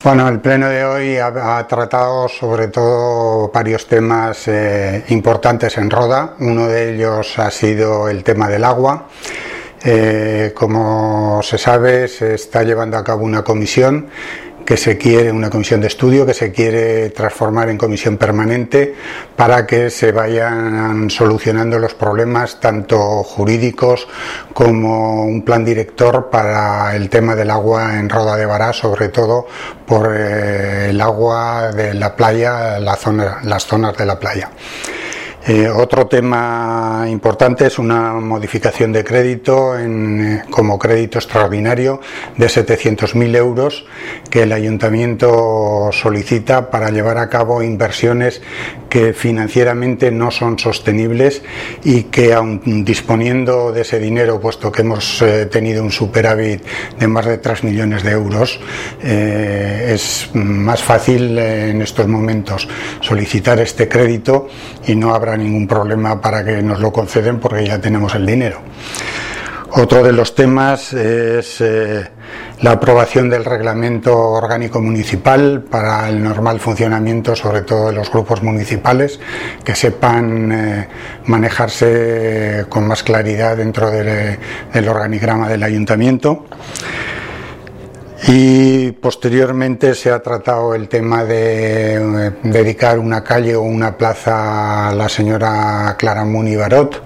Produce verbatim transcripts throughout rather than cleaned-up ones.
Bueno, el pleno de hoy ha, ha tratado sobre todo varios temas eh, importantes en Roda. Uno de ellos ha sido el tema del agua. Eh, como se sabe, se está llevando a cabo una comisión que se quiere, una comisión de estudio que se quiere transformar en comisión permanente para que se vayan solucionando los problemas tanto jurídicos como un plan director para el tema del agua en Roda de Bará, sobre todo por eh, el agua de la playa, la zona, las zonas de la playa. Eh, otro tema importante es una modificación de crédito en, como crédito extraordinario de setecientos mil euros que el ayuntamiento solicita para llevar a cabo inversiones que financieramente no son sostenibles y que, aun disponiendo de ese dinero, puesto que hemos eh, tenido un superávit de más de tres millones de euros, eh, es más fácil eh, en estos momentos solicitar este crédito y no habrá ningún problema para que nos lo conceden porque ya tenemos el dinero. Otro de los temas es eh, la aprobación del reglamento orgánico municipal para el normal funcionamiento, sobre todo de los grupos municipales, que sepan eh, manejarse con más claridad dentro de, del organigrama del ayuntamiento. Y posteriormente se ha tratado el tema de eh, dedicar una calle o una plaza a la señora Clara Muni Barot.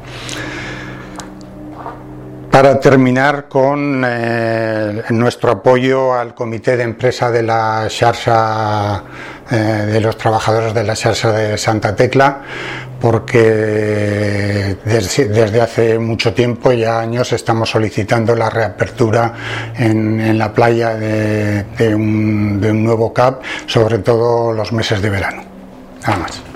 Para terminar con eh, nuestro apoyo al comité de empresa de la xarxa eh, de los trabajadores de la xarxa de Santa Tecla, porque desde, desde hace mucho tiempo, ya años, estamos solicitando la reapertura en, en la playa de, de, un, de un nuevo C A P, sobre todo los meses de verano. Nada más.